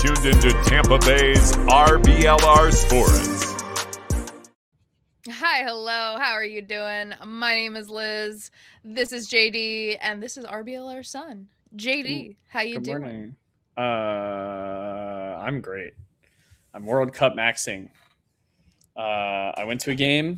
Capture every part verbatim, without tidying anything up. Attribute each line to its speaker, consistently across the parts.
Speaker 1: tuned into Tampa Bay's R B L R Sports.
Speaker 2: Hi, hello. How are you doing? My name is Liz. This is J D, and this is R B L R Sun. J D, how you
Speaker 3: Good
Speaker 2: doing?
Speaker 3: morning. Uh, I'm great. I'm World Cup maxing. Uh, I went to a game.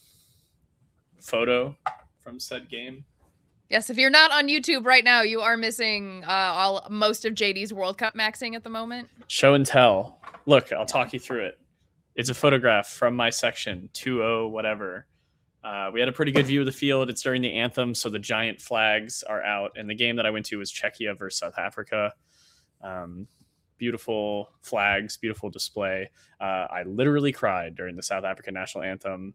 Speaker 3: Photo from said game.
Speaker 2: Yes, if you're not on YouTube right now, you are missing uh, all most of J D's World Cup maxing at the moment.
Speaker 3: Show and tell. Look, I'll talk you through it. It's a photograph from my section, two oh whatever. Uh, we had a pretty good view of the field. It's during the anthem, so the giant flags are out. And the game that I went to was Czechia versus South Africa. Um, beautiful flags, beautiful display. Uh, I literally cried during the South African national anthem.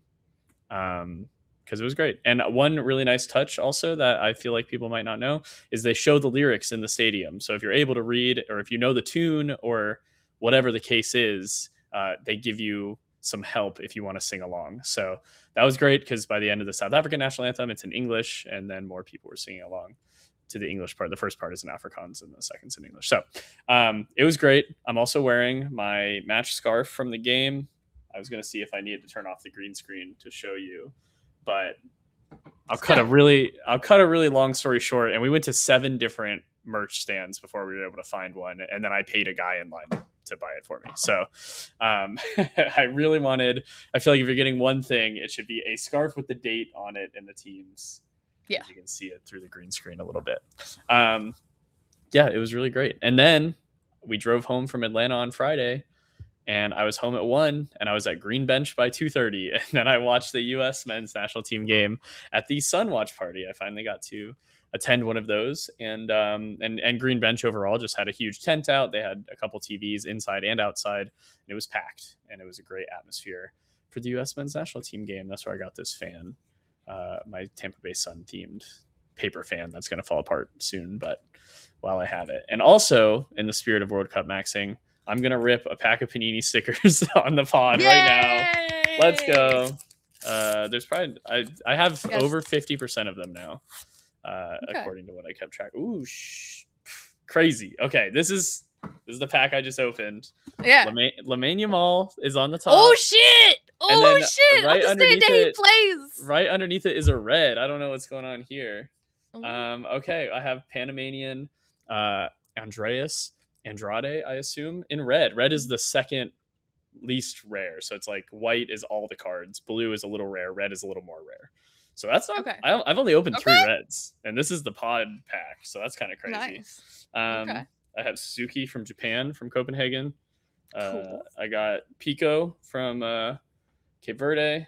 Speaker 3: Um, because it was great. And one really nice touch also that I feel like people might not know is they show the lyrics in the stadium. So if you're able to read, or if you know the tune, or whatever the case is, uh, they give you some help if you want to sing along. So that was great, because by the end of the South African national anthem, it's in English, and then more people were singing along to the English part. The first part is in Afrikaans and the second's in English. So um, it was great. I'm also wearing my match scarf from the game. I was going to see if I needed to turn off the green screen to show you, but I'll cut a really, I'll cut a really long story short. And we went to seven different merch stands before we were able to find one. And then I paid a guy in line to buy it for me. So um, I really wanted, I feel like if you're getting one thing, it should be a scarf with the date on it and the teams.
Speaker 2: Yeah.
Speaker 3: You can see it through the green screen a little bit. Um, yeah, it was really great. And then we drove home from Atlanta on Friday, and I was home at one, and I was at Green Bench by two thirty. And then I watched the U S men's national team game at the Sun Watch Party. I finally got to attend one of those. And um, and and Green Bench overall just had a huge tent out. They had a couple T Vs inside and outside. And it was packed, and it was a great atmosphere for the U S men's national team game. That's where I got this fan, uh, my Tampa Bay Sun themed paper fan that's going to fall apart soon, but while I have it. And also, in the spirit of World Cup maxing, I'm going to rip a pack of Panini stickers on the pod. Yay! Right now. Let's go. Uh, there's probably, I, I have yes. over fifty percent of them now, uh, okay. according to what I kept track. Ooh, sh- crazy. Okay. This is, this is the pack I just opened.
Speaker 2: Yeah.
Speaker 3: Lamine Yamal is on the top.
Speaker 2: Oh shit. Oh shit.
Speaker 3: Right underneath it,
Speaker 2: plays.
Speaker 3: right underneath it is a red. I don't know what's going on here. Mm-hmm. Um, okay. I have Panamanian, uh, Andreas Andrade, I assume, in red. Red is the second least rare. So it's like white is all the cards. Blue is a little rare. Red is a little more rare. So that's not, okay. I, I've only opened okay. three reds, and this is the pod pack. So that's kind of crazy.
Speaker 2: Nice.
Speaker 3: Um, okay. I have Suzuki from Japan, from Copenhagen. Uh,
Speaker 2: cool.
Speaker 3: I got Pico from uh, Cape Verde.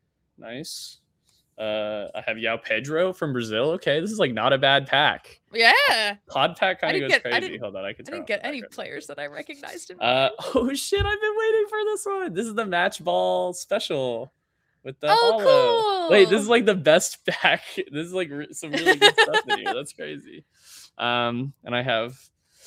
Speaker 3: Nice. Uh, I have Yao Pedro from Brazil. Okay, this is like not a bad pack.
Speaker 2: Yeah.
Speaker 3: Pod pack kind of goes
Speaker 2: get,
Speaker 3: crazy. Hold on, I can.
Speaker 2: I didn't get any players that I recognized in.
Speaker 3: Uh oh shit! I've been waiting for this one. This is the match ball special with the
Speaker 2: oh,
Speaker 3: hollow.
Speaker 2: Cool.
Speaker 3: Wait, this is like the best pack. This is like re- some really good stuff in here. That's crazy. Um, and I have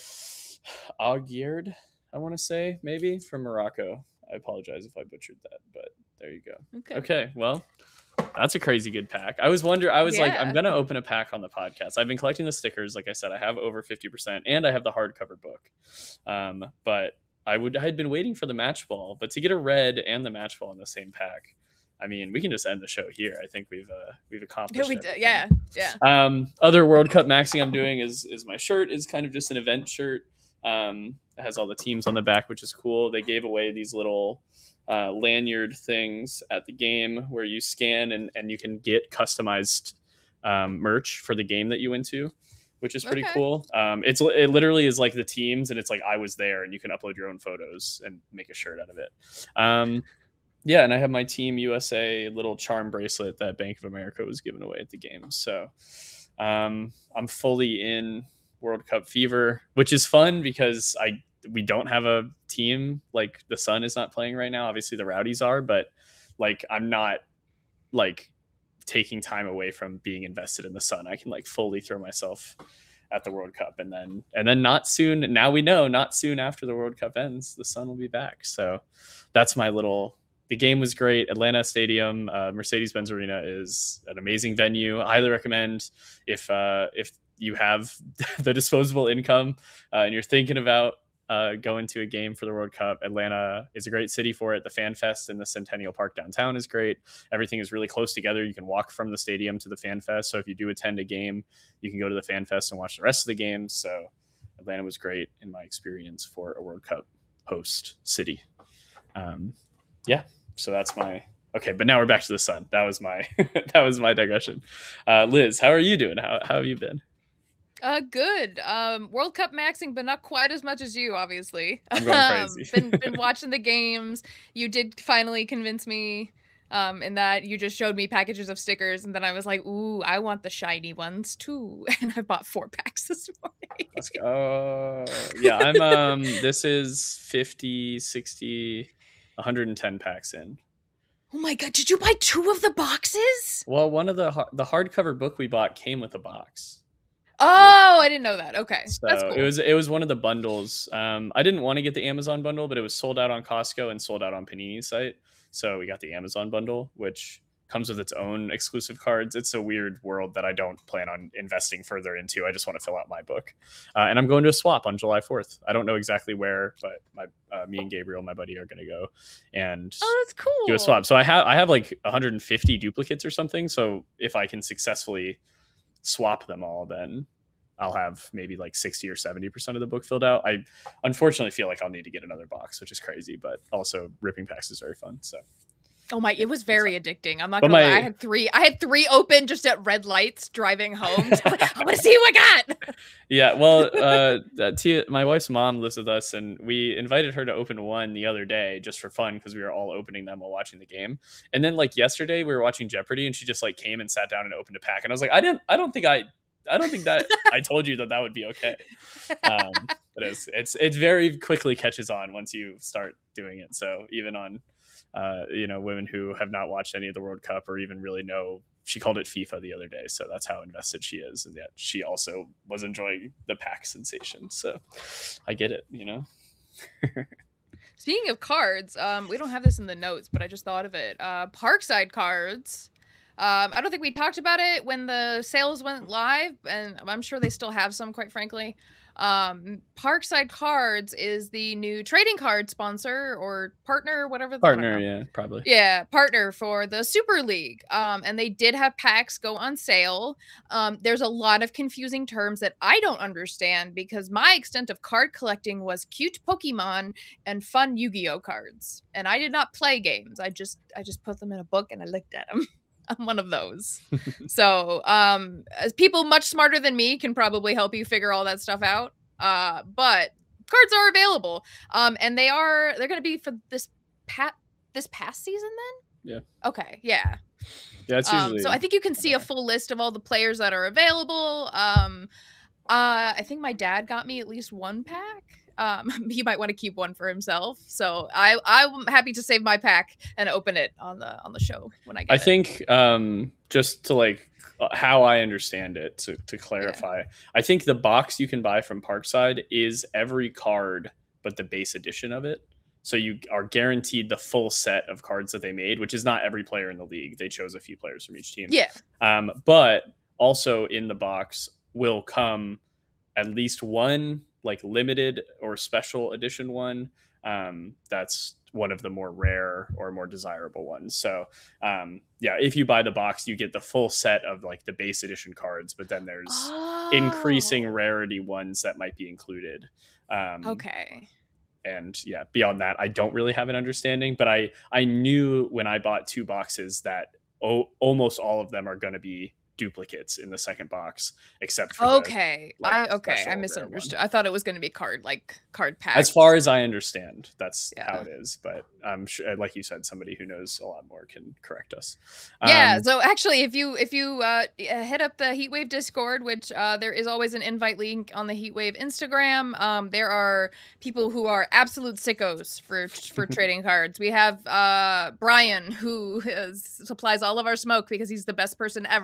Speaker 3: Aguerd, I want to say maybe from Morocco. I apologize if I butchered that, but there you go.
Speaker 2: Okay.
Speaker 3: Okay. Well. That's a crazy good pack. I was wondering, I was
Speaker 2: yeah.
Speaker 3: like, I'm going to open a pack on the podcast. I've been collecting the stickers. Like I said, I have over fifty percent, and I have the hardcover book. Um, but I would, I had been waiting for the match ball, but to get a red and the match ball in the same pack, I mean, we can just end the show here. I think we've, uh, we've accomplished
Speaker 2: yeah, we d- yeah, yeah.
Speaker 3: Um, other World Cup maxing I'm doing is, is my shirt is kind of just an event shirt. Um, it has all the teams on the back, which is cool. They gave away these little, Uh, lanyard things at the game where you scan and, and you can get customized um, merch for the game that you went to, which is pretty
Speaker 2: okay.
Speaker 3: cool. Um, it's it literally is like the teams, and it's like I was there, and you can upload your own photos and make a shirt out of it. Um, yeah, and I have my Team U S A little charm bracelet that Bank of America was giving away at the game. So um, I'm fully in World Cup fever, which is fun because I we don't have a team. Like the Sun is not playing right now. Obviously the Rowdies are, but like I'm not like taking time away from being invested in the Sun. I can like fully throw myself at the World Cup, and then and then not soon. Now we know not soon after the World Cup ends, the Sun will be back. So that's my little. The game was great. Atlanta Stadium, uh, Mercedes-Benz Arena is an amazing venue. I highly recommend if uh, if you have the disposable income uh, and you're thinking about uh, going to a game for the World Cup. Atlanta is a great city for it. The Fan Fest in the Centennial Park downtown is great. Everything is really close together. You can walk from the stadium to the Fan Fest. So if you do attend a game, you can go to the Fan Fest and watch the rest of the games. So Atlanta was great in my experience for a World Cup host city. Um, yeah, so that's my okay. But now we're back to the Sun. That was my that was my digression. Uh, Liz, how are you doing? How how have you been?
Speaker 2: Uh, good. Um, World Cup maxing, but not quite as much as you, obviously.
Speaker 3: I'm going crazy.
Speaker 2: um, been been watching the games. You did finally convince me. Um, in that you just showed me packages of stickers, and then I was like, "Ooh, I want the shiny ones too!" And I bought four packs this morning.
Speaker 3: Let's go. Yeah, I'm. Um, this is fifty, sixty, one hundred ten packs in.
Speaker 2: Oh my god! Did you buy two of the boxes?
Speaker 3: Well, one of the the hardcover book we bought came with a box.
Speaker 2: Oh, I didn't know that. Okay,
Speaker 3: so
Speaker 2: that's cool.
Speaker 3: it was it was one of the bundles. Um, I didn't want to get the Amazon bundle, but it was sold out on Costco and sold out on Panini's site. So we got the Amazon bundle, which comes with its own exclusive cards. It's a weird world that I don't plan on investing further into. I just want to fill out my book. Uh, and I'm going to a swap on July fourth. I don't know exactly where, but my uh, me and Gabriel, my buddy, are going to go and
Speaker 2: oh, that's cool.
Speaker 3: do a swap. So I have I have like one hundred fifty duplicates or something. So if I can successfully swap them all, then I'll have maybe like sixty or seventy percent of the book filled out. I unfortunately feel like I'll need to get another box, which is crazy, but also ripping packs is very fun. So,
Speaker 2: oh my, it was very addicting. I'm not
Speaker 3: But
Speaker 2: gonna
Speaker 3: my-
Speaker 2: lie. I had three, I had three open just at red lights driving home. So I'm like, I want to see who I got.
Speaker 3: yeah, well, uh, that Tia, my wife's mom lives with us, and we invited her to open one the other day just for fun because we were all opening them while watching the game. And then like yesterday, we were watching Jeopardy, and she just like came and sat down and opened a pack, and I was like, I didn't, I don't think I. I don't think that I told you that that would be okay. Um, but it's, it's, it very quickly catches on once you start doing it. So even on, uh, you know, women who have not watched any of the World Cup or even really know, she called it FIFA the other day. So that's how invested she is. And yet she also was enjoying the pack sensation. So I get it, you know?
Speaker 2: Speaking of cards, um, we don't have this in the notes, but I just thought of it. Uh, Parkside cards. Um, I don't think we talked about it when the sales went live, and I'm sure they still have some, quite frankly. Um, Parkside Cards is the new trading card sponsor or partner, whatever. The,
Speaker 3: Partner, yeah, probably.
Speaker 2: Yeah, partner for the Super League. Um, and they did have packs go on sale. Um, there's a lot of confusing terms that I don't understand because my extent of card collecting was cute Pokemon and fun Yu-Gi-Oh cards. And I did not play games. I just I just put them in a book and I looked at them. I'm one of those. So um, as people much smarter than me can probably help you figure all that stuff out. Uh, but cards are available. Um, and they are, they're going to be for this pat this past season then?
Speaker 3: Yeah.
Speaker 2: Okay. Yeah.
Speaker 3: Yeah, it's usually.
Speaker 2: Um, so I think you can see a full list of all the players that are available. Um, uh, I think my dad got me at least one pack. Um, he might want to keep one for himself. So I, I'm happy to save my pack and open it on the on the show when I get
Speaker 3: I
Speaker 2: it.
Speaker 3: think um, just to like uh, how I understand it, to, to clarify, yeah. I think the box you can buy from Parkside is every card, but the base edition of it. So you are guaranteed the full set of cards that they made, which is not every player in the league. They chose a few players from each team.
Speaker 2: Yeah.
Speaker 3: Um, but also in the box will come at least one like limited or special edition one. Um, that's one of the more rare or more desirable ones. So um, yeah, if you buy the box, you get the full set of like the base edition cards, but then there's
Speaker 2: oh.
Speaker 3: increasing rarity ones that might be included. Um,
Speaker 2: okay.
Speaker 3: And yeah, beyond that, I don't really have an understanding, but I, I knew when I bought two boxes that oh, almost all of them are going to be duplicates in the second box, except for
Speaker 2: okay
Speaker 3: the, like,
Speaker 2: I okay I misunderstood. I thought it was going to be card like card packs.
Speaker 3: As far as I understand, that's
Speaker 2: yeah.
Speaker 3: how it is, but I'm sure, like you said, somebody who knows a lot more can correct us.
Speaker 2: Yeah,
Speaker 3: um,
Speaker 2: so actually if you if you uh hit up the Heatwave Discord, which uh there is always an invite link on the Heatwave Instagram, um there are people who are absolute sickos for for trading cards. We have uh Brian, who is, supplies all of our smoke because he's the best person ever.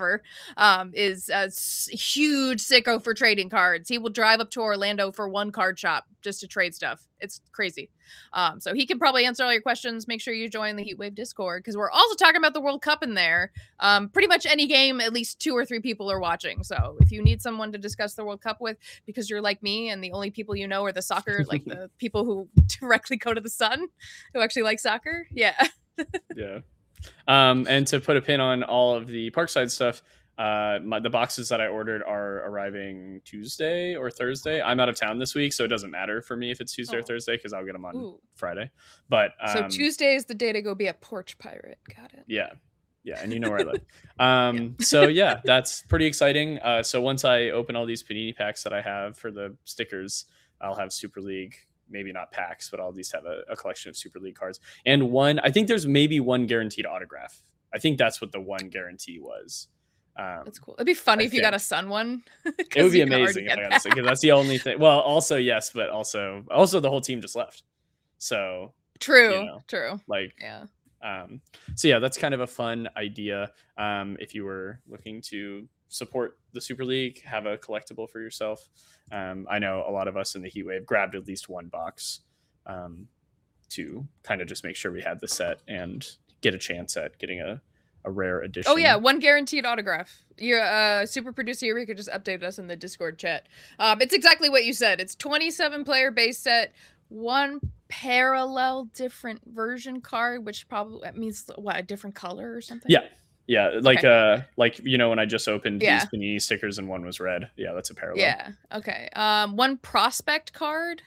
Speaker 2: um, is a s- huge sicko for trading cards. He will drive up to Orlando for one card shop just to trade stuff. It's crazy. Um, so he can probably answer all your questions. Make sure you join the Heatwave Discord because we're also talking about the World Cup in there. Um, pretty much any game, at least two or three people are watching. So if you need someone to discuss the World Cup with, because you're like me and the only people you know are the soccer, like the people who directly go to the Sun, who actually like soccer. Yeah.
Speaker 3: Yeah. Um, and to put a pin on all of the Parkside stuff, uh, my, the boxes that I ordered are arriving Tuesday or Thursday. I'm out of town this week, so it doesn't matter for me if it's Tuesday
Speaker 2: Oh.
Speaker 3: or Thursday because I'll get them on
Speaker 2: Ooh.
Speaker 3: Friday. But um,
Speaker 2: So Tuesday is the day to go be a porch pirate. Got it.
Speaker 3: yeah. Yeah, and you know where I live. Um, yeah. So yeah, that's pretty exciting. Uh, so once I open all these Panini packs that I have for the stickers, I'll have Super League. Maybe not packs, but I'll at least have a, a collection of Super League cards. And one, I think there's maybe one guaranteed autograph. I think that's what the one guarantee was. Um,
Speaker 2: That's cool. It'd be funny
Speaker 3: I
Speaker 2: if you
Speaker 3: think.
Speaker 2: got a Sun one.
Speaker 3: It would be
Speaker 2: you can already
Speaker 3: amazing.
Speaker 2: get
Speaker 3: If I
Speaker 2: that.
Speaker 3: gotta say, 'cause that's the only thing. Well, also yes, but also also the whole team just left. So
Speaker 2: True.
Speaker 3: you know,
Speaker 2: True.
Speaker 3: like
Speaker 2: Yeah.
Speaker 3: um, so yeah, that's kind of a fun idea. Um, if you were looking to support the Super League, have a collectible for yourself. Um, I know a lot of us in the Heatwave grabbed at least one box um, to kind of just make sure we had the set and get a chance at getting a, a rare edition.
Speaker 2: Oh yeah, one guaranteed autograph. Your uh, super producer Eureka just updated us in the Discord chat. Um, it's exactly what you said. It's twenty-seven player base set, one parallel different version card, which probably that means what, a different color or something.
Speaker 3: Yeah. Yeah, like
Speaker 2: Okay.
Speaker 3: uh, like you know when I just opened
Speaker 2: Yeah.
Speaker 3: these Panini stickers and one was red. Yeah, that's a parallel.
Speaker 2: Yeah. Okay. Um, one prospect card.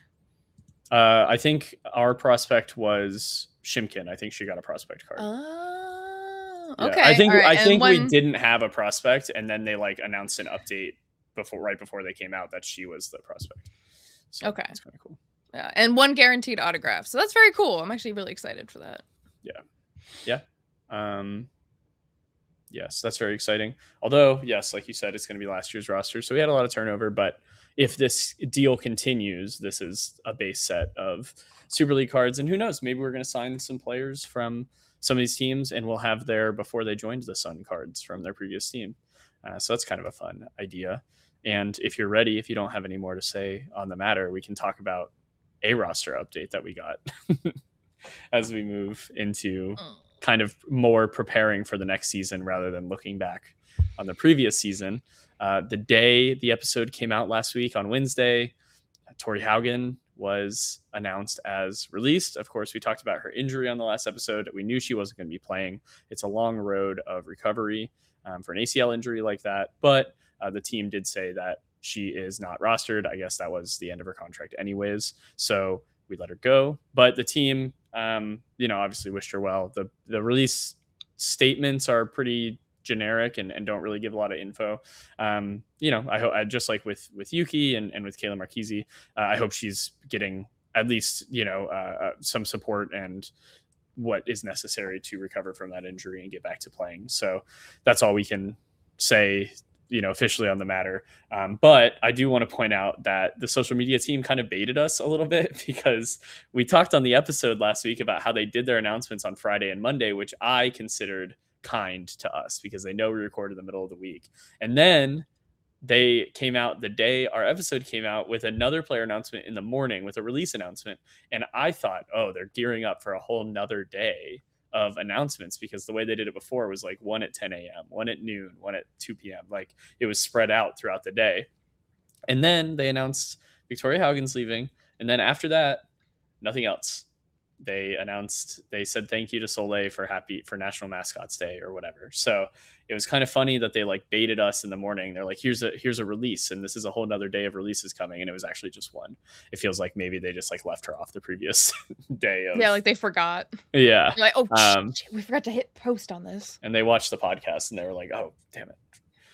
Speaker 3: Uh, I think our prospect was Shimkin. I think she got a prospect card.
Speaker 2: Oh.
Speaker 3: Yeah,
Speaker 2: Okay.
Speaker 3: I think
Speaker 2: all right.
Speaker 3: I
Speaker 2: and
Speaker 3: think we
Speaker 2: one-
Speaker 3: didn't have a prospect, and then they like announced an update before right before they came out that she was the prospect. So
Speaker 2: Okay.
Speaker 3: that's kind of cool.
Speaker 2: Yeah, and one guaranteed autograph. So that's very cool. I'm actually really excited for that.
Speaker 3: Yeah. Um, yes, that's very exciting. Although, yes, like you said, it's going to be last year's roster, so we had a lot of turnover. But if this deal continues, this is a base set of Super League cards, and who knows? Maybe we're going to sign some players from some of these teams, and we'll have their before they joined the Sun cards from their previous team. Uh, so that's kind of a fun idea. And if you're ready, if you don't have any more to say on the matter, we can talk about a roster update that we got as we move into kind of more preparing for the next season rather than looking back on the previous season. Uh, the day the episode came out last week on Wednesday, Tori Haugen was announced as released. Of course, we talked about her injury on the last episode. We knew she wasn't going to be playing. It's a long road of recovery um, for an A C L injury like that. But uh, the team did say that she is not rostered. I guess that was the end of her contract anyways. So we let her go. But the team, um, you know, obviously wished her well. The the release statements are pretty generic and, and don't really give a lot of info. Um, you know, I hope I just like with with Yuki and, and with Kayla Marchese, uh, I hope she's getting at least, you know, uh, uh, some support and what is necessary to recover from that injury and get back to playing. So that's all we can say, you know, officially on the matter. Um, but I do want to point out that the social media team kind of baited us a little bit because we talked on the episode last week about how they did their announcements on Friday and Monday, which I considered kind to us because they know we recorded in the middle of the week. And then they came out the day our episode came out with another player announcement in the morning with a release announcement. And I thought, oh, they're gearing up for a whole nother day of announcements because the way they did it before was like one at ten a.m., one at noon, one at two p.m. Like it was spread out throughout the day. And then they announced Victoria Haugen's leaving. And then after that, nothing else. They announced, they said thank you to Soleil for happy for National Mascots Day or whatever. So it was kind of funny that they like baited us in the morning. They're like, here's a here's a release, and this is a whole nother day of releases coming. And it was actually just one. It feels like maybe they just like left her off the previous day of
Speaker 2: Yeah, like they forgot.
Speaker 3: yeah.
Speaker 2: You're like, oh,
Speaker 3: Um,
Speaker 2: shit, we forgot to hit post on this.
Speaker 3: and they watched the podcast and they were like, oh, damn it.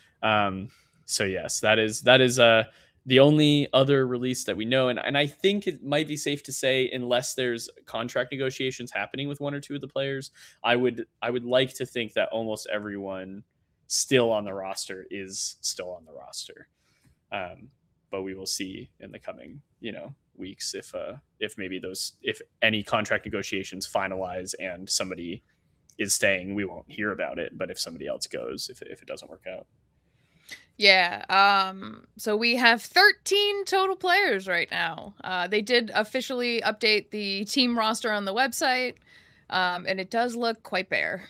Speaker 3: Um, so yes, that is that is uh the only other release that we know. And, and I think it might be safe to say, unless there's contract negotiations happening with one or two of the players, I would I would like to think that almost everyone still on the roster is still on the roster. Um, but we will see in the coming, you know, weeks if uh if maybe those if any contract negotiations finalize and somebody is staying, we won't hear about it. But if somebody else goes, if if it doesn't work out.
Speaker 2: Yeah. Um, so we have thirteen total players right now. Uh, they did officially update the team roster on the website, um, and it does look quite bare.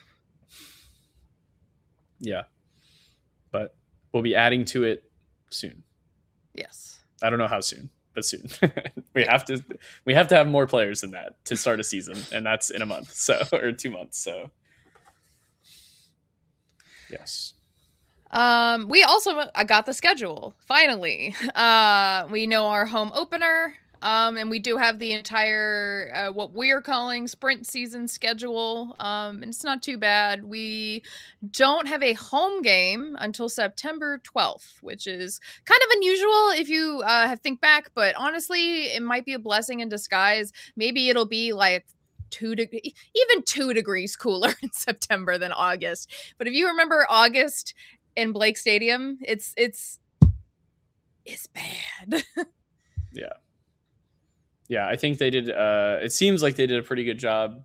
Speaker 3: Yeah. But we'll be adding to it soon.
Speaker 2: Yes.
Speaker 3: I don't know how soon, but soon. we have to we have to have more players than that to start a season, and that's in a month, so or two months. So yes.
Speaker 2: Um, we also I got the schedule finally. Uh, we know our home opener. Um, and we do have the entire uh, what we're calling sprint season schedule. Um, and it's not too bad. We don't have a home game until September twelfth, which is kind of unusual if you uh, think back. But honestly, it might be a blessing in disguise. Maybe it'll be like two degrees, even two degrees cooler in September than August. But if you remember August in Blake Stadium, it's it's it's bad.
Speaker 3: Yeah. Yeah, I think they did. Uh, it seems like they did a pretty good job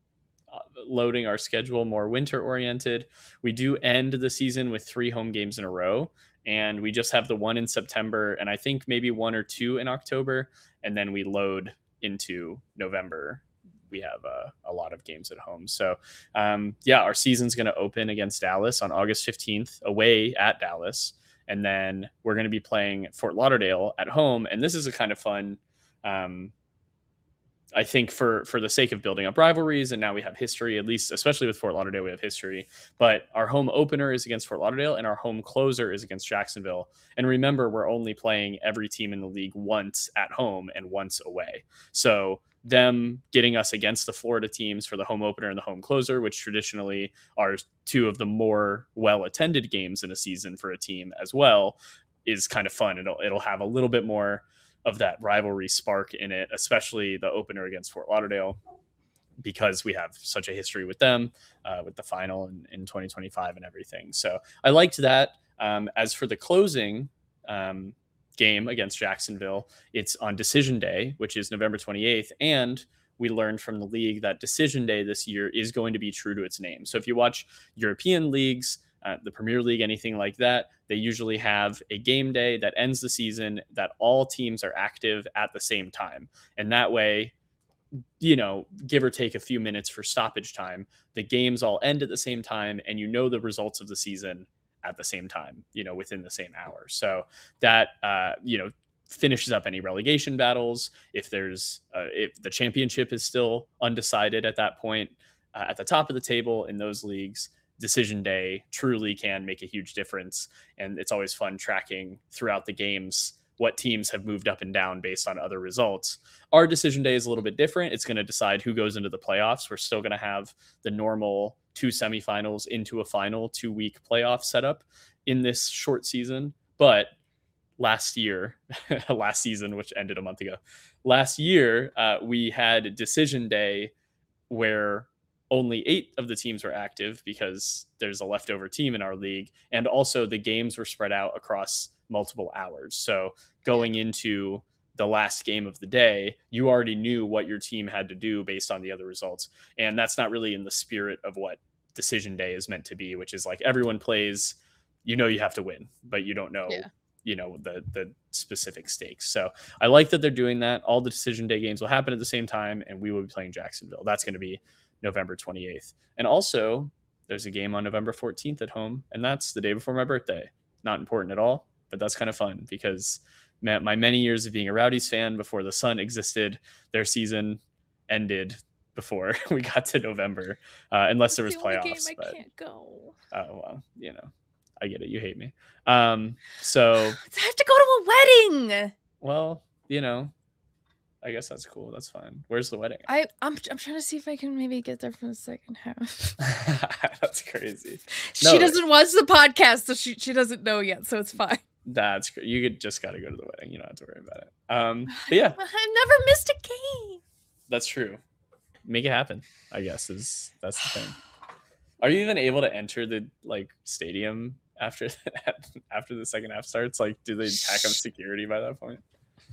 Speaker 3: loading our schedule more winter oriented. We do end the season with three home games in a row, and we just have the one in September, and I think maybe one or two in October, and then we load into November. We have uh, a lot of games at home. So um, yeah, our season's going to open against Dallas on August fifteenth away at Dallas. And then we're going to be playing Fort Lauderdale at home. And this is a kind of fun, um, I think for, for the sake of building up rivalries. And now we have history, at least, especially with Fort Lauderdale, we have history, but our home opener is against Fort Lauderdale and our home closer is against Jacksonville. And remember, we're only playing every team in the league once at home and once away. So them getting us against the Florida teams for the home opener and the home closer, which traditionally are two of the more well-attended games in a season for a team as well, is kind of fun. It'll, it'll have a little bit more of that rivalry spark in it, especially the opener against Fort Lauderdale, because we have such a history with them, uh, with the final in, in twenty twenty-five and everything. So I liked that. Um, as for the closing, um, game against Jacksonville, it's on decision day, which is November twenty-eighth. And we learned from the league that decision day this year is going to be true to its name. So if you watch European leagues, uh, the Premier League, anything like that, they usually have a game day that ends the season that all teams are active at the same time. And that way, you know, give or take a few minutes for stoppage time, the games all end at the same time and you know the results of the season at the same time, you know, within the same hour. So that, uh, you know, finishes up any relegation battles. If there's, uh, if the championship is still undecided at that point, uh, at the top of the table in those leagues, decision day truly can make a huge difference. And it's always fun tracking throughout the games what teams have moved up and down based on other results. Our decision day is a little bit different. It's going to decide who goes into the playoffs. We're still going to have the normal two semifinals into a final two week playoff setup in this short season. But last year, last season, which ended a month ago, last year, uh, we had decision day where only eight of the teams were active because there's a leftover team in our league. And also the games were spread out across multiple hours. So going into the last game of the day, you already knew what your team had to do based on the other results. And that's not really in the spirit of what decision day is meant to be, which is like everyone plays, you know, you have to win, but you don't know, yeah. you know, the, the specific stakes. So I like that they're doing that. All the decision day games will happen at the same time and we will be playing Jacksonville. That's going to be November twenty-eighth. And also there's a game on November fourteenth at home. And that's the day before my birthday. Not important at all, but that's kind of fun because my many years of being a Rowdies fan before the Sun existed, their season ended before we got to November, uh, unless there was the playoffs. Game I but,
Speaker 2: can't go.
Speaker 3: Oh, well, you know, I get it. You hate me. Um, so
Speaker 2: I have to go to a wedding.
Speaker 3: Well, you know, I guess that's cool. That's fine. Where's the wedding?
Speaker 2: I I'm I'm trying to see if I can maybe get there for the second half.
Speaker 3: That's crazy.
Speaker 2: No, she doesn't watch the podcast, so she she doesn't know yet. So it's fine.
Speaker 3: That's great. You could just got to go to the wedding. You don't have to worry about it. Um, but yeah,
Speaker 2: I've never missed a game.
Speaker 3: That's true. Make it happen, I guess, is that's the thing. Are you even able to enter the like stadium after after the second half starts? Like, do they pack up security by that point?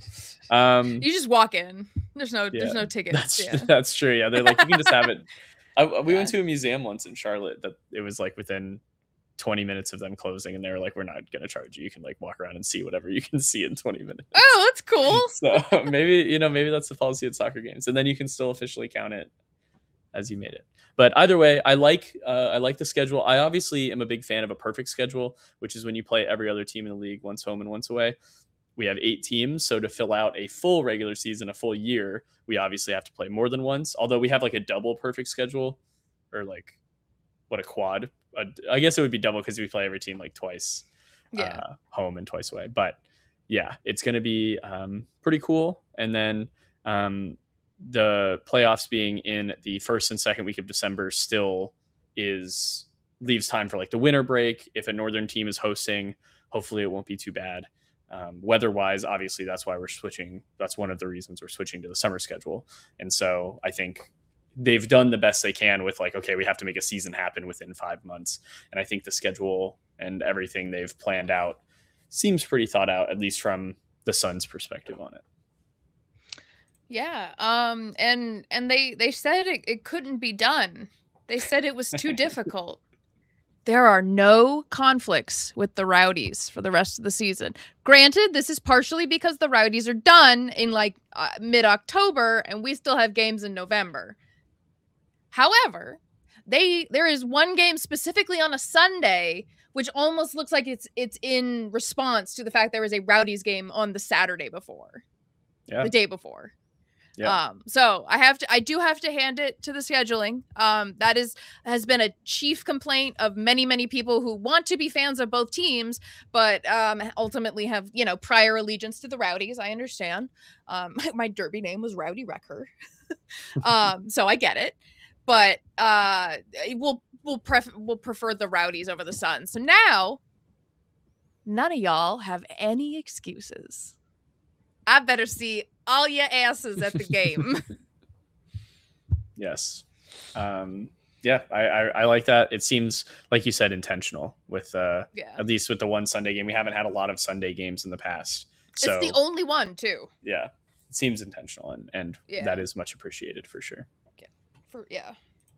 Speaker 3: Um,
Speaker 2: you just walk in. There's no
Speaker 3: yeah,
Speaker 2: there's no tickets.
Speaker 3: That's,
Speaker 2: yeah.
Speaker 3: that's true. Yeah, they're like, you can just have it. I, we yeah. went to a museum once in Charlotte that it was like within twenty minutes of them closing, and they were like, we're not going to charge you. You can like walk around and see whatever you can see in twenty minutes.
Speaker 2: Oh, that's cool.
Speaker 3: So maybe, you know, maybe that's the policy at soccer games, and then you can still officially count it as you made it. But either way, I like uh, I like the schedule. I obviously am a big fan of a perfect schedule, which is when you play every other team in the league once home and once away. We have eight teams, so to fill out a full regular season, a full year, we obviously have to play more than once. Although we have like a double perfect schedule, or like what a quad. A, I guess it would be double because we play every team like twice,
Speaker 2: Yeah.
Speaker 3: uh, home and twice away. But yeah, it's going to be um, pretty cool. And then um, the playoffs being in the first and second week of December still is leaves time for like the winter break. If a northern team is hosting, hopefully it won't be too bad. Um, weather wise, obviously that's why we're switching. That's one of the reasons we're switching to the summer schedule. And so I think they've done the best they can with like, okay, we have to make a season happen within five months. And I think the schedule and everything they've planned out seems pretty thought out, at least from the Suns' perspective on it.
Speaker 2: Yeah. Um. And and they they said it, it couldn't be done. They said it was too difficult. There are no conflicts with the Rowdies for the rest of the season. Granted, this is partially because the Rowdies are done in like uh, mid-October, and we still have games in November. However, they there is one game specifically on a Sunday, which almost looks like it's it's in response to the fact there was a Rowdies game on the Saturday before,
Speaker 3: Yeah.
Speaker 2: the day before.
Speaker 3: Yeah.
Speaker 2: Um, so I have to, I do have to hand it to the scheduling. Um, that is, has been a chief complaint of many, many people who want to be fans of both teams, but, um, ultimately have, you know, prior allegiance to the Rowdies. I understand. Um, my derby name was Rowdy Wrecker. um, so I get it, but, uh, we'll, we'll pref- we'll prefer the Rowdies over the Suns. So now none of y'all have any excuses. I better see all your asses at the game.
Speaker 3: Yes. Um, yeah, I, I, I like that. It seems, like you said, intentional with, uh,
Speaker 2: Yeah.
Speaker 3: at least with the one Sunday game. We haven't had a lot of Sunday games in the past. So
Speaker 2: It's the only one too.
Speaker 3: yeah, it seems intentional, and, and
Speaker 2: Yeah.
Speaker 3: that is much appreciated for sure.
Speaker 2: For yeah.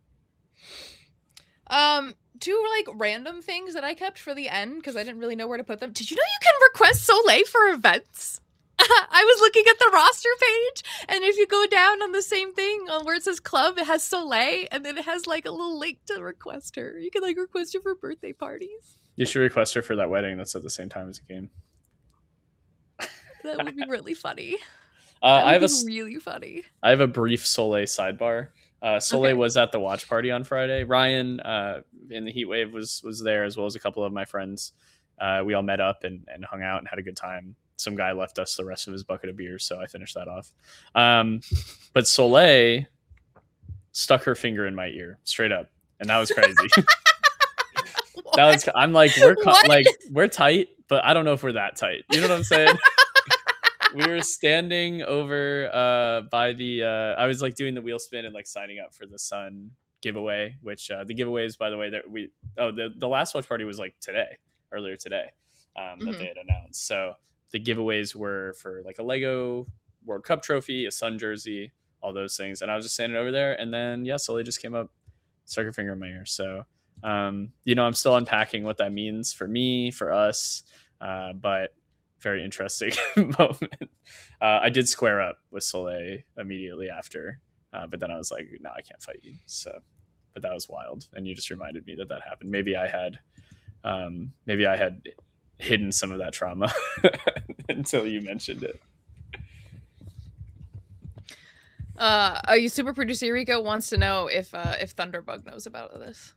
Speaker 2: Um, two like random things that I kept for the end because I didn't really know where to put them. Did you know you can request Soleil for events? I was looking at the roster page, and if you go down on the same thing on where it says club, it has Soleil, and then it has like a little link to request her. You can like request her for birthday parties.
Speaker 3: You should request her for that wedding that's at the same time as the game.
Speaker 2: That would be really funny.
Speaker 3: Uh,
Speaker 2: That
Speaker 3: I have
Speaker 2: would
Speaker 3: a
Speaker 2: be really funny.
Speaker 3: I have a brief Soleil sidebar. Uh, Soleil
Speaker 2: Okay.
Speaker 3: was at the watch party on Friday. Ryan uh, in the Heat Wave was was there, as well as a couple of my friends. Uh, we all met up and, and hung out and had a good time. Some guy left us the rest of his bucket of beers, so I finished that off. Um, but Soleil stuck her finger in my ear, straight up, and that was crazy. that was. I'm like, we're co-
Speaker 2: What?
Speaker 3: like we're tight, but I don't know if we're that tight. You know what I'm saying? We were standing over uh, by the. Uh, I was like doing the wheel spin and like signing up for the Sun giveaway, which uh, the giveaways, by the way, that we. Oh, the the last watch party was like today, earlier today, um, that
Speaker 2: Mhm.
Speaker 3: they had announced. So the giveaways were for like a Lego World Cup trophy, a Sun jersey, all those things. And I was just standing over there, and then yeah, Sully just came up, stuck her finger in my ear. So um, you know, I'm still unpacking what that means for me, for us, uh, but very interesting moment. Uh, I did square up with Soleil immediately after, uh, but then I was like, no, I can't fight you. So, but that was wild, and you just reminded me that that happened. Maybe I had, um, maybe I had hidden some of that trauma until you mentioned it.
Speaker 2: Uh, are you super producer Rico wants to know if uh, if Thunderbug knows about this?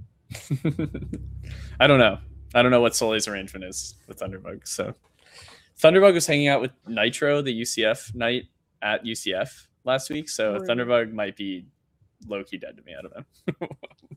Speaker 3: I don't know. I don't know what Soleil's arrangement is with Thunderbug. So Thunderbug was hanging out with Nitro, the U C F night at U C F last week. So
Speaker 2: Right.
Speaker 3: Thunderbug might be low-key dead to me. I don't know.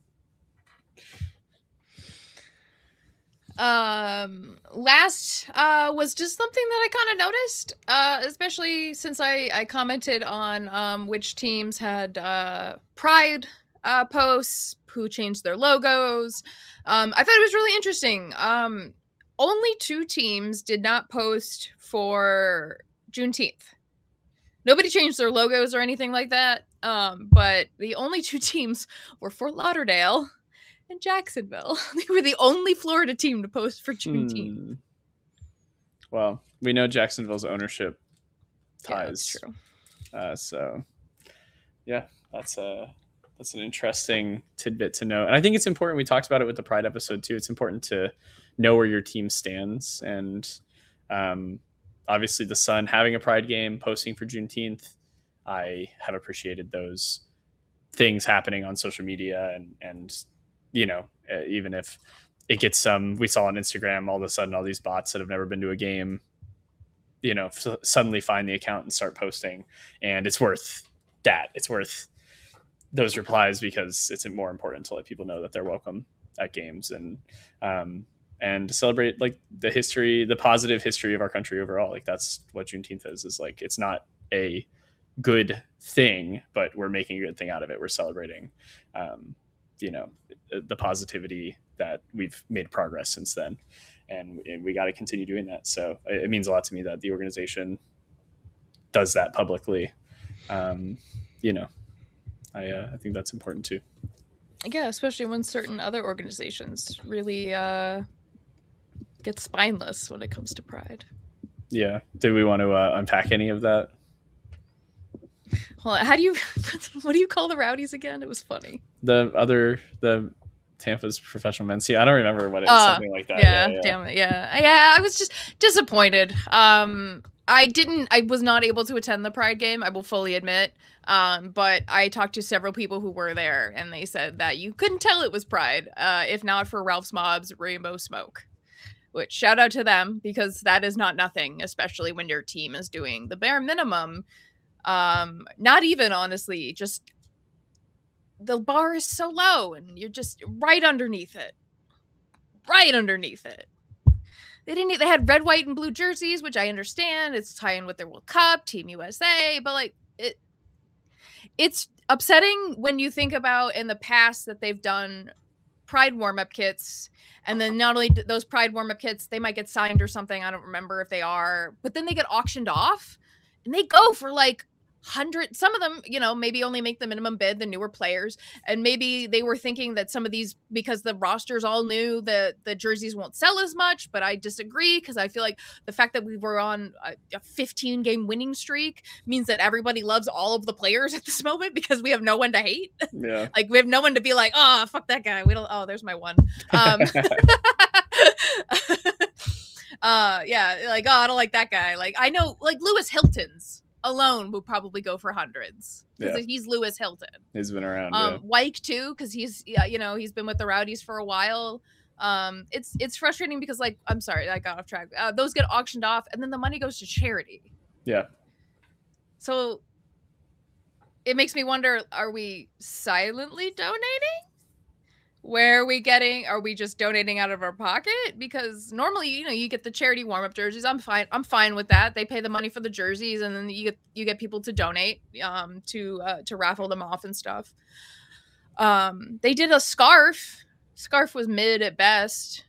Speaker 2: Um, last uh was just something that I kind of noticed, uh, especially since I I commented on um which teams had uh Pride uh posts, who changed their logos. Um, I thought it was really interesting. Um, only two teams did not post for Juneteenth. Nobody changed their logos or anything like that. Um, but the only two teams were Fort Lauderdale and Jacksonville. They were the only Florida team to post for Juneteenth.
Speaker 3: Hmm. Well, we know Jacksonville's ownership
Speaker 2: Yeah, that's
Speaker 3: ties.
Speaker 2: true.
Speaker 3: Uh, so, yeah, that's a that's an interesting tidbit to know. And I think it's important. We talked about it with the Pride episode too. It's important to know where your team stands. And um, obviously, the Sun having a Pride game, posting for Juneteenth, I have appreciated those things happening on social media. And and you know, even if it gets some, we saw on Instagram all of a sudden all these bots that have never been to a game, you know, f- suddenly find the account and start posting, and it's worth that. It's worth those replies because it's more important to let people know that they're welcome at games and um, and to celebrate like the history, the positive history of our country overall. Like that's what Juneteenth is. Is like it's not a good thing, but we're making a good thing out of it. We're celebrating, um, you know, the positivity that we've made progress since then. And we got to continue doing that. So it means a lot to me that the organization does that publicly. Um, you know, I, uh, I think that's important too.
Speaker 2: Yeah, especially when certain other organizations really uh, get spineless when it comes to Pride.
Speaker 3: Yeah. Did we want to uh, unpack any of that?
Speaker 2: Well, how do you, what do you call the Rowdies again? It was funny.
Speaker 3: The other, the Tampa's professional men's team. I don't remember what it was,
Speaker 2: Uh,
Speaker 3: something like that.
Speaker 2: Yeah,
Speaker 3: Yeah, yeah.
Speaker 2: damn it. Yeah. Yeah, I was just disappointed. Um, I didn't, I was not able to attend the Pride game, I will fully admit. Um, but I talked to several people who were there and they said that you couldn't tell it was Pride, uh, if not for Ralph's Mob's Rainbow Smoke. Which shout out to them because that is not nothing, especially when your team is doing the bare minimum. Um, not even honestly, just the bar is so low and you're just right underneath it. Right underneath it. They didn't they had red, white, and blue jerseys, which I understand. It's tying with their World Cup, Team U S A, but like it it's upsetting when you think about in the past that they've done Pride warm-up kits. And then not only those Pride warm-up kits, they might get signed or something. I don't remember if they are, but then they get auctioned off and they go for like hundred. Some of them, you know, maybe only make the minimum bid, the newer players. And maybe they were thinking that some of these, because the rosters all knew that the jerseys won't sell as much, but I disagree because I feel like the fact that we were on a fifteen game winning streak means that everybody loves all of the players at this moment because we have no one to hate.
Speaker 3: Yeah.
Speaker 2: Like we have no one to be like, oh, fuck that guy. We don't, oh, there's my one. Um, uh, yeah. Like, oh, I don't like that guy. Like I know like Lewis Hilton's alone would probably go for hundreds because
Speaker 3: Yeah.
Speaker 2: he's Lewis Hilton.
Speaker 3: He's been around.
Speaker 2: Um,
Speaker 3: Yeah.
Speaker 2: Wyke too, because he's yeah, you know, he's been with the Rowdies for a while. Um, it's it's frustrating because like I'm sorry, I got off track. Uh, those get auctioned off, and then the money goes to charity.
Speaker 3: Yeah.
Speaker 2: So it makes me wonder: are we silently donating? Where are we getting? Are we just donating out of our pocket? Because normally, you know, you get the charity warm-up jerseys. I'm fine. I'm fine with that. They pay the money for the jerseys, and then you get you get people to donate, um, to uh, to raffle them off and stuff. Um, they did a scarf. Scarf was mid at best.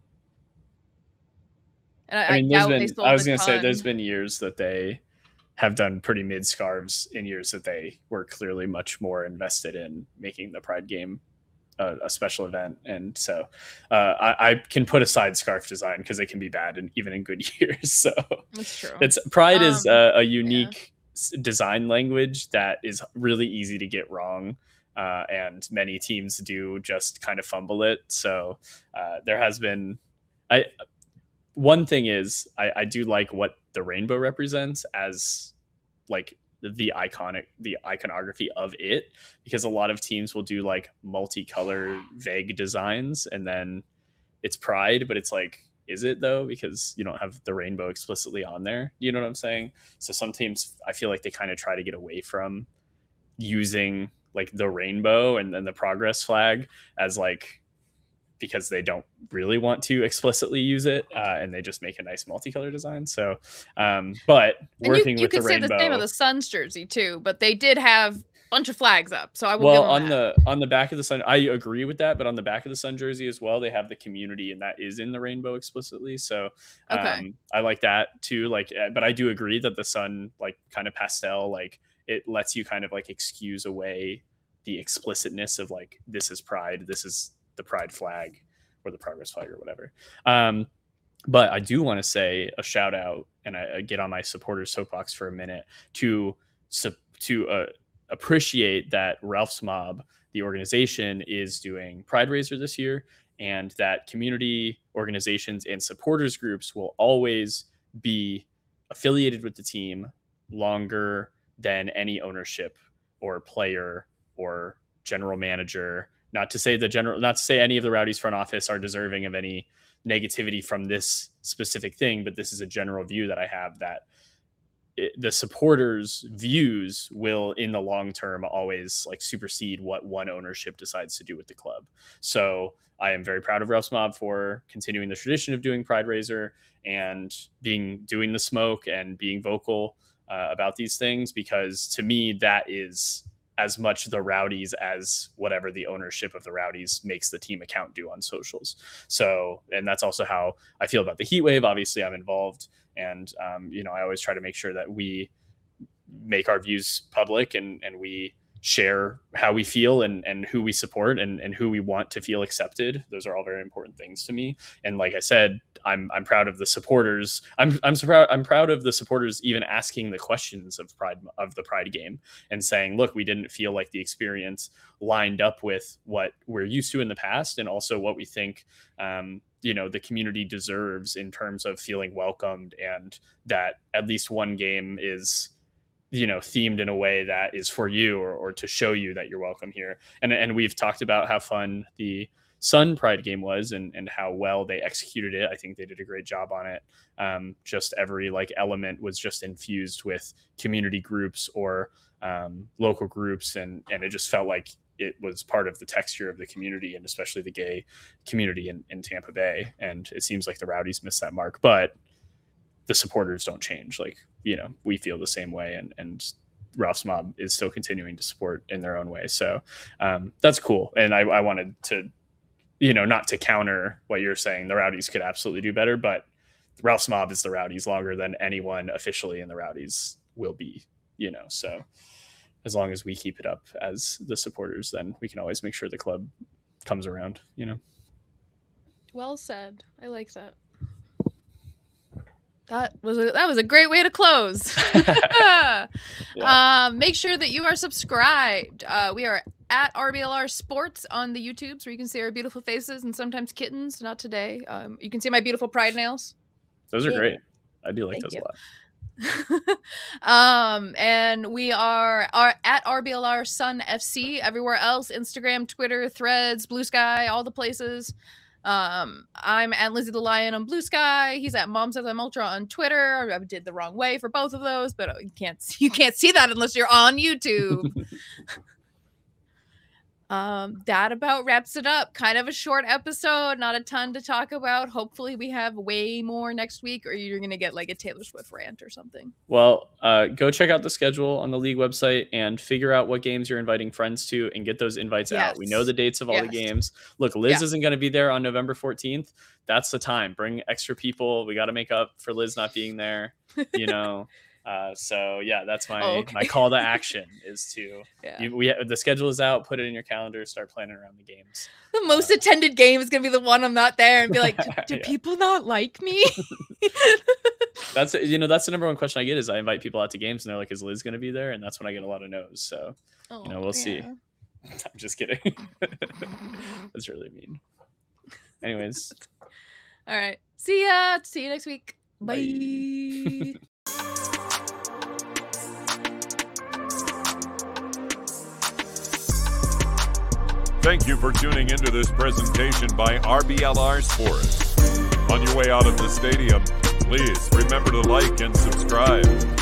Speaker 2: And I,
Speaker 3: I mean,
Speaker 2: I,
Speaker 3: there's
Speaker 2: doubt they
Speaker 3: been,
Speaker 2: sold
Speaker 3: I was
Speaker 2: a
Speaker 3: going to say,
Speaker 2: ton.
Speaker 3: there's been years that they have done pretty mid scarves in years that they were clearly much more invested in making the Pride game a, a special event. And so uh, I, I can put aside scarf design because it can be bad and even in good years. So
Speaker 2: That's true.
Speaker 3: it's Pride
Speaker 2: Um,
Speaker 3: is a, a unique s design language that is really easy to get wrong. Uh, and many teams do just kind of fumble it. So uh, there has been, I, one thing is I, I do like what the rainbow represents as like the iconic, the iconography of it, because a lot of teams will do like multicolor vague designs and then it's Pride, but it's like, is it though? Because you don't have the rainbow explicitly on there. You know what I'm saying? So some teams, I feel like they kind of try to get away from using like the rainbow and then the progress flag as like, because they don't really want to explicitly use it, uh, and they just make a nice multicolor design. So, um, but
Speaker 2: and
Speaker 3: working
Speaker 2: you, you
Speaker 3: with the
Speaker 2: could say
Speaker 3: rainbow,
Speaker 2: the same of the Suns jersey too, but they did have a bunch of flags up. So I will
Speaker 3: well,
Speaker 2: give them
Speaker 3: on
Speaker 2: that.
Speaker 3: the on the back of the Sun, I agree with that. But on the back of the Sun jersey as well, they have the community, and that is in the rainbow explicitly. So, um,
Speaker 2: Okay.
Speaker 3: I like that too. Like, uh, but I do agree that the Sun, like, kind of pastel, like it lets you kind of like excuse away the explicitness of like, this is Pride, this is the pride flag or the progress flag or whatever. Um, but I do want to say a shout out, and I, I get on my supporters soapbox for a minute to to uh, appreciate that Ralph's Mob, the organization, is doing Pride Raiser this year, and that community organizations and supporters groups will always be affiliated with the team longer than any ownership or player or general manager. Not to say the general, not to say any of the Rowdies front office are deserving of any negativity from this specific thing, but this is a general view that I have, that it, the supporters' views will in the long term always like supersede what one ownership decides to do with the club. So I am very proud of Ralph's Mob for continuing the tradition of doing Pride Raiser and being doing the smoke and being vocal uh, about these things, because to me that is as much the Rowdies as whatever the ownership of the Rowdies makes the team account do on socials. So, and that's also how I feel about the Heat Wave. Obviously I'm involved, and um, you know, I always try to make sure that we make our views public, and, and we share how we feel and, and who we support and, and who we want to feel accepted. Those are all very important things to me. And like I said, I'm I'm proud of the supporters. I'm I'm so proud I'm proud of the supporters even asking the questions of Pride of the Pride game and saying, look, we didn't feel like the experience lined up with what we're used to in the past, and also what we think um, you know, the community deserves in terms of feeling welcomed, and that at least one game is, you know, themed in a way that is for you, or, or to show you that you're welcome here. And and we've talked about how fun the Sun Pride game was, and, and how well they executed it. I think they did a great job on it. Um, just every like element was just infused with community groups or um, local groups. And, and it just felt like it was part of the texture of the community, and especially the gay community in, in Tampa Bay. And it seems like the Rowdies missed that mark, but the supporters don't change. Like, you know, we feel the same way, and, and Ralph's Mob is still continuing to support in their own way. So um, that's cool. And I, I wanted to, you know, not to counter what you're saying, the Rowdies could absolutely do better, but Ralph's Mob is the Rowdies longer than anyone officially in the Rowdies will be, you know, so as long as we keep it up as the supporters, then we can always make sure the club comes around, you know.
Speaker 2: Well said. I like that. That was a, that was a great way to close. yeah. um, make sure that you are subscribed. Uh, we are at R B L R Sports on the YouTubes, where you can see our beautiful faces and sometimes kittens. Not today. Um, you can see my beautiful pride nails.
Speaker 3: Those are
Speaker 2: yeah.
Speaker 3: great. I do like
Speaker 2: Thank
Speaker 3: those
Speaker 2: you.
Speaker 3: a lot.
Speaker 2: um and we are are at R B L R Sun F C everywhere else: Instagram, Twitter, Threads, Blue Sky, all the places. um I'm at Lizzie the Lion on Blue Sky. He's at Mom Says I'm Ultra on Twitter. I did the wrong way for both of those, but you can't you can't see that unless you're on YouTube. Um, that about wraps it up. Kind of a short episode, not a ton to talk about. Hopefully we have way more next week, or you're going to get like a Taylor Swift rant or something.
Speaker 3: Well, uh, go check out the schedule on the league website and figure out what games you're inviting friends to, and get those invites
Speaker 2: yes.
Speaker 3: out. We know the dates of all
Speaker 2: yes.
Speaker 3: the games. Look, Liz
Speaker 2: yeah.
Speaker 3: isn't going to be there on November fourteenth. That's the time. Bring extra people. We got to make up for Liz not being there, you know? Uh, so yeah, that's my,
Speaker 2: oh, okay.
Speaker 3: my call to action is to,
Speaker 2: yeah.
Speaker 3: you, we, the schedule is out, put it in your calendar, start planning around the games.
Speaker 2: The most uh, attended game is going to be the one I'm not there, and be like, do yeah. people not like me?
Speaker 3: That's, you know, that's the number one question I get is I invite people out to games and they're like, is Liz going to be there? And that's when I get a lot of no's. So, oh, you know, we'll yeah. see. I'm just kidding. That's really mean. Anyways.
Speaker 2: All right. See ya. See you next week. Bye. Bye.
Speaker 1: Thank you for tuning into this presentation by R B L R Sports. On your way out of the stadium, please remember to like and subscribe.